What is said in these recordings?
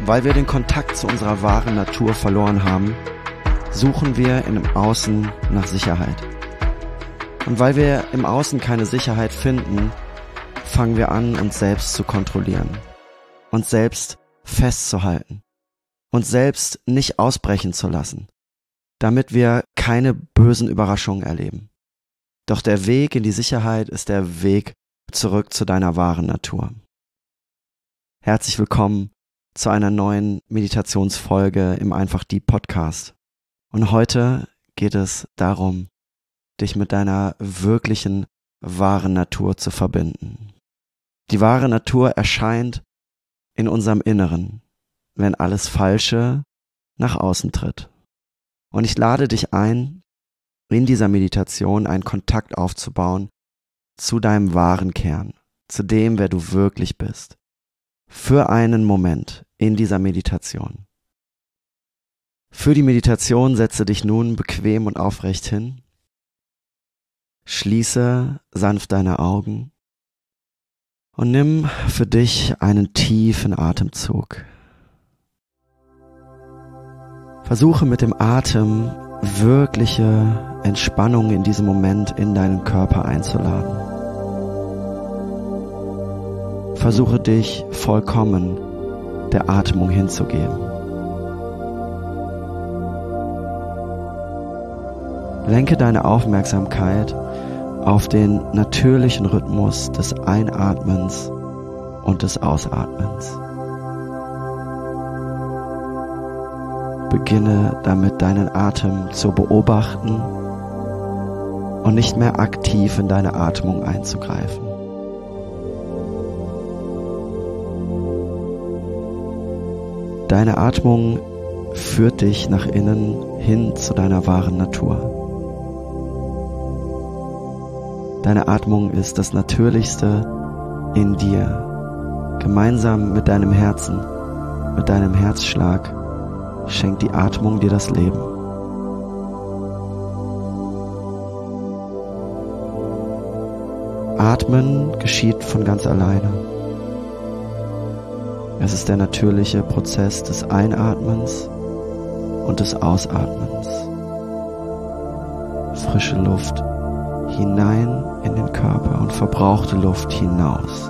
Weil wir den Kontakt zu unserer wahren Natur verloren haben, suchen wir im Außen nach Sicherheit. Und weil wir im Außen keine Sicherheit finden, fangen wir an, uns selbst zu kontrollieren, uns selbst festzuhalten, uns selbst nicht ausbrechen zu lassen, damit wir keine bösen Überraschungen erleben. Doch der Weg in die Sicherheit ist der Weg zurück zu deiner wahren Natur. Herzlich willkommen zu einer neuen Meditationsfolge im Einfach Deep Podcast. Und heute geht es darum, dich mit deiner wirklichen, wahren Natur zu verbinden. Die wahre Natur erscheint in unserem Inneren, wenn alles Falsche nach außen tritt. Und ich lade dich ein, in dieser Meditation einen Kontakt aufzubauen zu deinem wahren Kern, zu dem, wer du wirklich bist. Für einen Moment in dieser Meditation. Für die Meditation setze dich nun bequem und aufrecht hin. Schließe sanft deine Augen und nimm für dich einen tiefen Atemzug. Versuche mit dem Atem wirkliche Entspannung in diesem Moment in deinen Körper einzuladen. Versuche dich vollkommen der Atmung hinzugeben. Lenke deine Aufmerksamkeit auf den natürlichen Rhythmus des Einatmens und des Ausatmens. Beginne damit, deinen Atem zu beobachten und nicht mehr aktiv in deine Atmung einzugreifen. Deine Atmung führt dich nach innen hin zu deiner wahren Natur. Deine Atmung ist das Natürlichste in dir. Gemeinsam mit deinem Herzen, mit deinem Herzschlag, schenkt die Atmung dir das Leben. Atmen geschieht von ganz alleine. Es ist der natürliche Prozess des Einatmens und des Ausatmens. Frische Luft hinein in den Körper und verbrauchte Luft hinaus.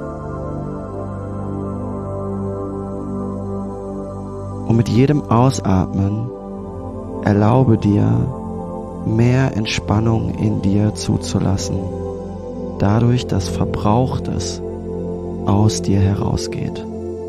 Und mit jedem Ausatmen erlaube dir, mehr Entspannung in dir zuzulassen, dadurch, dass Verbrauchtes aus dir herausgeht.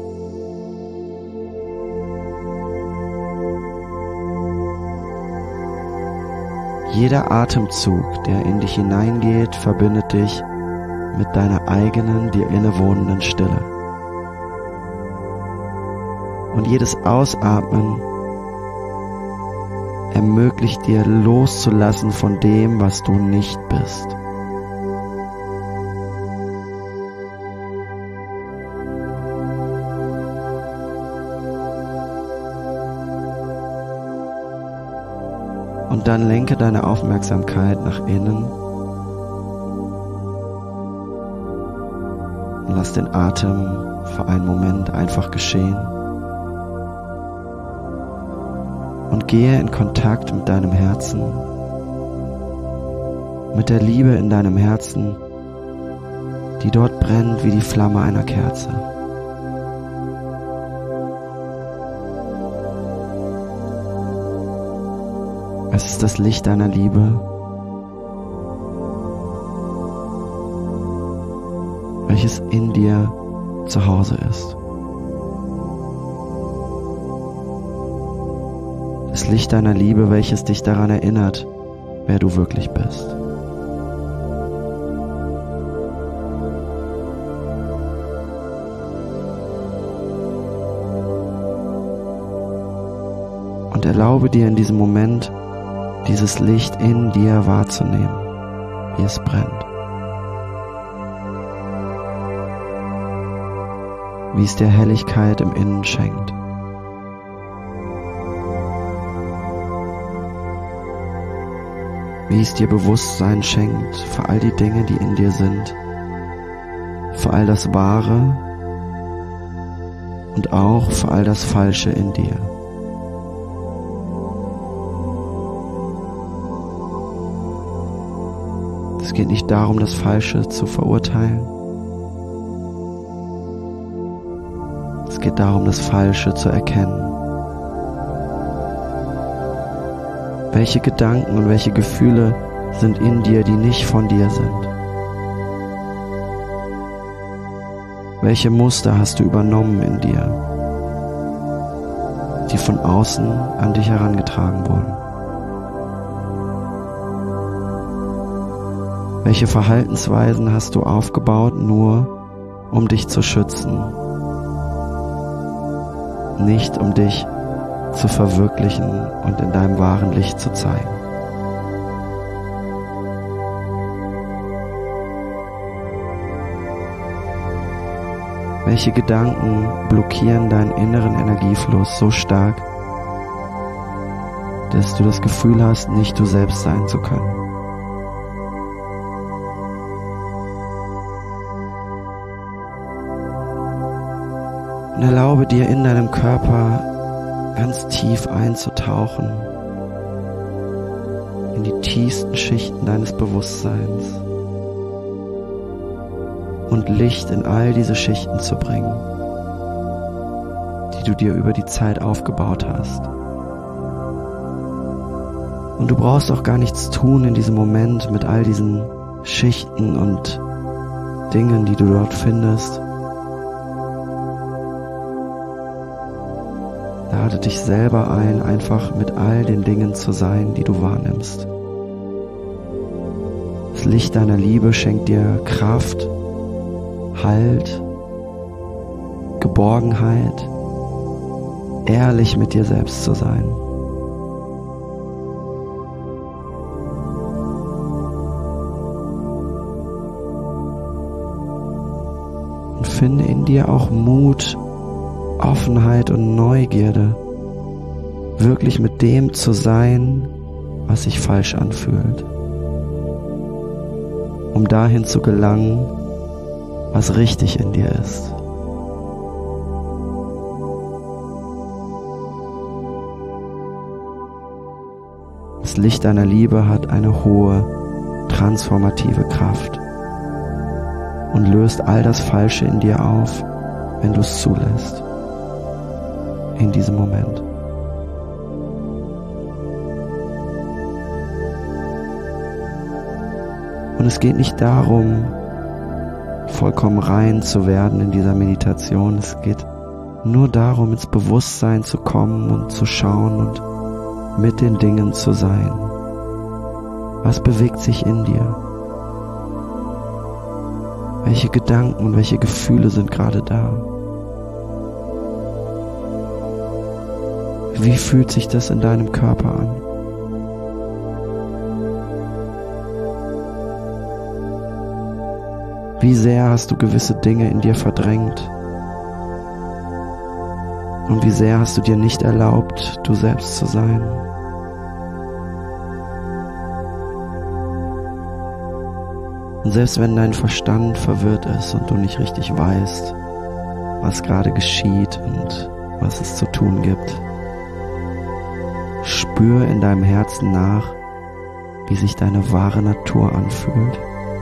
Jeder Atemzug, der in dich hineingeht, verbindet dich mit deiner eigenen, dir innewohnenden Stille. Und jedes Ausatmen ermöglicht dir, loszulassen von dem, was du nicht bist. Und dann lenke deine Aufmerksamkeit nach innen und lass den Atem für einen Moment einfach geschehen und gehe in Kontakt mit deinem Herzen, mit der Liebe in deinem Herzen, die dort brennt wie die Flamme einer Kerze. Es ist das Licht deiner Liebe, welches in dir zu Hause ist. Das Licht deiner Liebe, welches dich daran erinnert, wer du wirklich bist. Und erlaube dir in diesem Moment, dieses Licht in dir wahrzunehmen, wie es brennt. Wie es dir Helligkeit im Innen schenkt. Wie es dir Bewusstsein schenkt für all die Dinge, die in dir sind, für all das Wahre und auch für all das Falsche in dir. Es geht nicht darum, das Falsche zu verurteilen. Es geht darum, das Falsche zu erkennen. Welche Gedanken und welche Gefühle sind in dir, die nicht von dir sind? Welche Muster hast du übernommen in dir, die von außen an dich herangetragen wurden? Welche Verhaltensweisen hast du aufgebaut, nur um dich zu schützen, nicht um dich zu verwirklichen und in deinem wahren Licht zu zeigen? Welche Gedanken blockieren deinen inneren Energiefluss so stark, dass du das Gefühl hast, nicht du selbst sein zu können? Und erlaube dir in deinem Körper ganz tief einzutauchen in die tiefsten Schichten deines Bewusstseins und Licht in all diese Schichten zu bringen, die du dir über die Zeit aufgebaut hast. Und du brauchst auch gar nichts tun in diesem Moment mit all diesen Schichten und Dingen, die du dort findest. Lade dich selber ein, einfach mit all den Dingen zu sein, die du wahrnimmst. Das Licht deiner Liebe schenkt dir Kraft, Halt, Geborgenheit, ehrlich mit dir selbst zu sein. Und finde in dir auch Mut, Offenheit und Neugierde, wirklich mit dem zu sein, was sich falsch anfühlt, um dahin zu gelangen, was richtig in dir ist. Das Licht deiner Liebe hat eine hohe, transformative Kraft und löst all das Falsche in dir auf, wenn du es zulässt. In diesem Moment. Und es geht nicht darum, vollkommen rein zu werden in dieser Meditation. Es geht nur darum, ins Bewusstsein zu kommen und zu schauen und mit den Dingen zu sein. Was bewegt sich in dir? Welche Gedanken und welche Gefühle sind gerade da? Wie fühlt sich das in deinem Körper an? Wie sehr hast du gewisse Dinge in dir verdrängt? Und wie sehr hast du dir nicht erlaubt, du selbst zu sein? Und selbst wenn dein Verstand verwirrt ist und du nicht richtig weißt, was gerade geschieht und was es zu tun gibt, spür in deinem Herzen nach, wie sich deine wahre Natur anfühlt.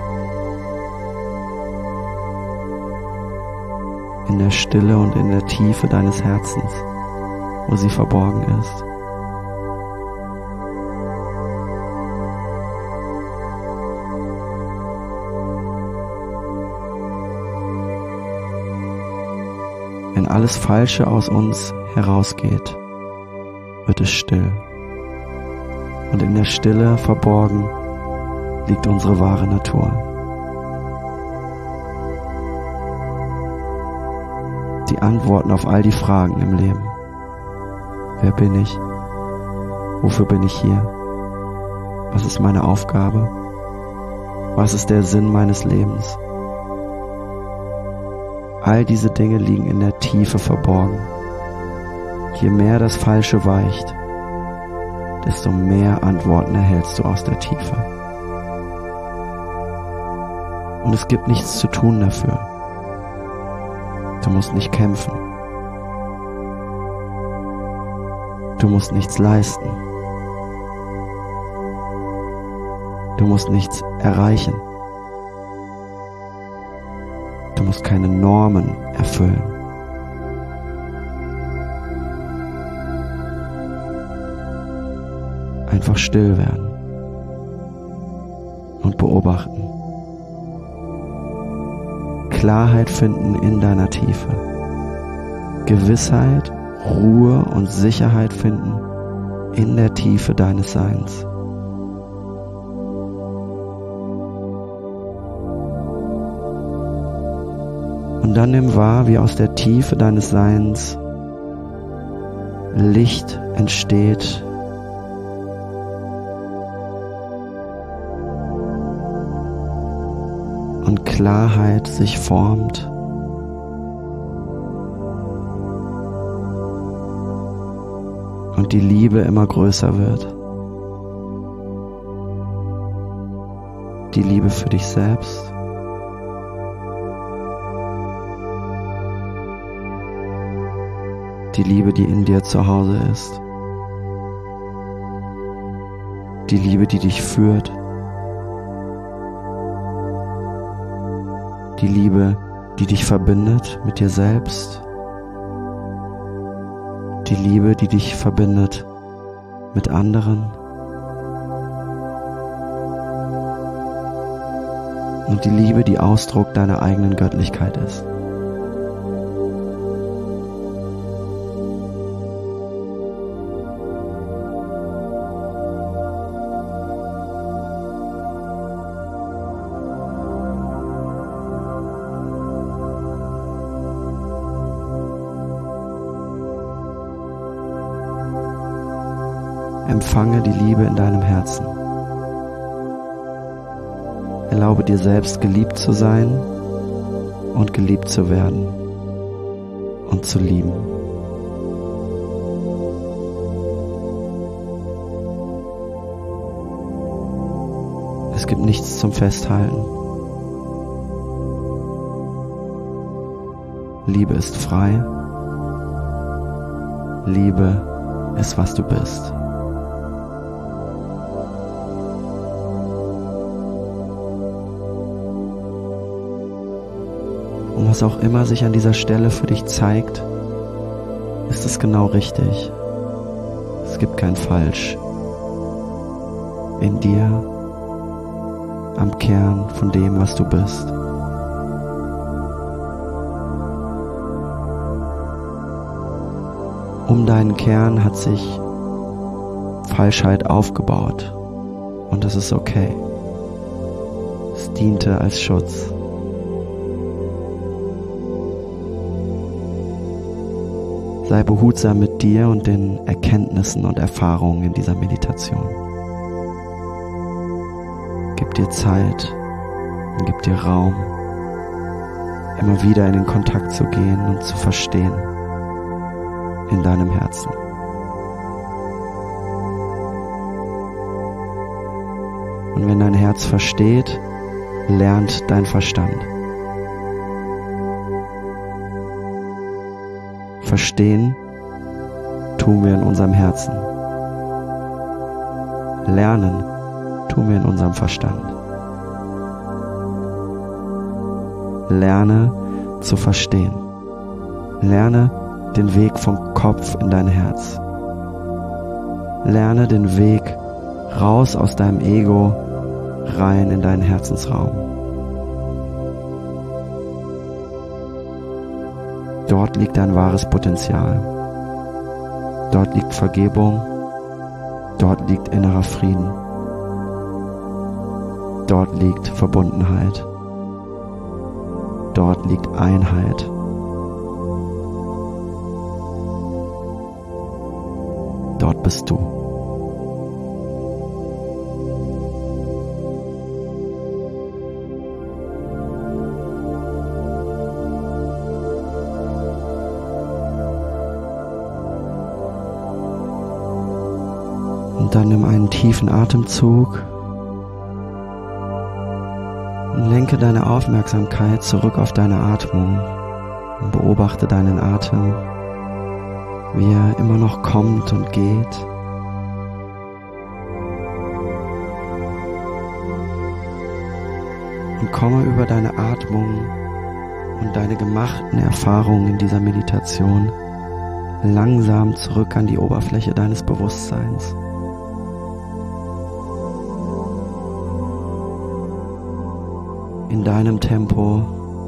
In der Stille und in der Tiefe deines Herzens, wo sie verborgen ist. Wenn alles Falsche aus uns herausgeht, wird es still. Und in der Stille verborgen liegt unsere wahre Natur. Die Antworten auf all die Fragen im Leben. Wer bin ich? Wofür bin ich hier? Was ist meine Aufgabe? Was ist der Sinn meines Lebens? All diese Dinge liegen in der Tiefe verborgen. Je mehr das Falsche weicht, desto mehr Antworten erhältst du aus der Tiefe. Und es gibt nichts zu tun dafür. Du musst nicht kämpfen. Du musst nichts leisten. Du musst nichts erreichen. Du musst keine Normen erfüllen. Einfach still werden und beobachten. Klarheit finden in deiner Tiefe. Gewissheit, Ruhe und Sicherheit finden in der Tiefe deines Seins. Und dann nimm wahr, wie aus der Tiefe deines Seins Licht entsteht, und Klarheit sich formt. Und die Liebe immer größer wird. Die Liebe für dich selbst. Die Liebe, die in dir zu Hause ist. Die Liebe, die dich führt. Die Liebe, die dich verbindet mit dir selbst. Die Liebe, die dich verbindet mit anderen. Und die Liebe, die Ausdruck deiner eigenen Göttlichkeit ist. Empfange die Liebe in deinem Herzen. Erlaube dir selbst geliebt zu sein und geliebt zu werden und zu lieben. Es gibt nichts zum Festhalten. Liebe ist frei. Liebe ist, was du bist. Und was auch immer sich an dieser Stelle für dich zeigt, ist es genau richtig. Es gibt kein Falsch. In dir, am Kern von dem, was du bist. Um deinen Kern hat sich Falschheit aufgebaut. Und das ist okay. Es diente als Schutz. Sei behutsam mit dir und den Erkenntnissen und Erfahrungen in dieser Meditation. Gib dir Zeit und gib dir Raum, immer wieder in den Kontakt zu gehen und zu verstehen in deinem Herzen. Und wenn dein Herz versteht, lernt dein Verstand. Verstehen tun wir in unserem Herzen. Lernen tun wir in unserem Verstand. Lerne zu verstehen. Lerne den Weg vom Kopf in dein Herz. Lerne den Weg raus aus deinem Ego, rein in deinen Herzensraum. Dort liegt dein wahres Potenzial. Dort liegt Vergebung. Dort liegt innerer Frieden. Dort liegt Verbundenheit. Dort liegt Einheit. Dort bist du. Und dann nimm einen tiefen Atemzug und lenke deine Aufmerksamkeit zurück auf deine Atmung und beobachte deinen Atem wie er immer noch kommt und geht. Und komme über deine Atmung und deine gemachten Erfahrungen in dieser Meditation langsam zurück an die Oberfläche deines Bewusstseins. In deinem Tempo.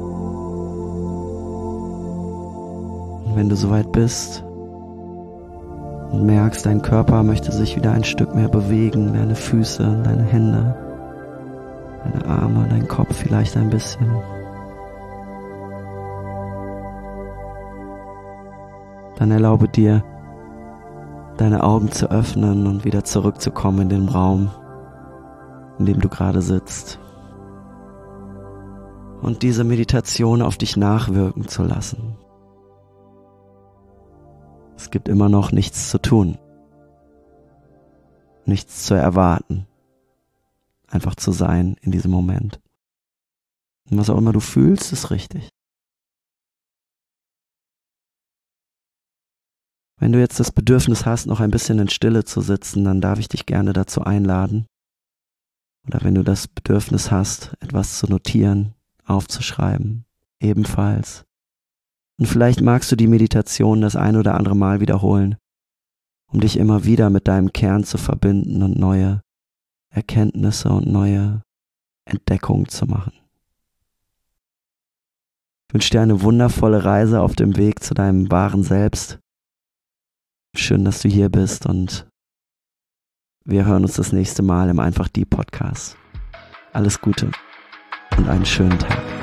Und wenn du soweit bist und merkst, dein Körper möchte sich wieder ein Stück mehr bewegen, deine Füße, deine Hände, deine Arme, dein Kopf vielleicht ein bisschen. Dann erlaube dir, deine Augen zu öffnen und wieder zurückzukommen in den Raum, in dem du gerade sitzt. Und diese Meditation auf dich nachwirken zu lassen. Es gibt immer noch nichts zu tun, nichts zu erwarten. Einfach zu sein in diesem Moment. Und was auch immer du fühlst, ist richtig. Wenn du jetzt das Bedürfnis hast, noch ein bisschen in Stille zu sitzen, dann darf ich dich gerne dazu einladen. Oder wenn du das Bedürfnis hast, etwas zu notieren, aufzuschreiben, ebenfalls. Und vielleicht magst du die Meditation das ein oder andere Mal wiederholen, um dich immer wieder mit deinem Kern zu verbinden und neue Erkenntnisse und neue Entdeckungen zu machen. Ich wünsche dir eine wundervolle Reise auf dem Weg zu deinem wahren Selbst. Schön, dass du hier bist und wir hören uns das nächste Mal im Einfach Die Podcast. Alles Gute und einen schönen Tag.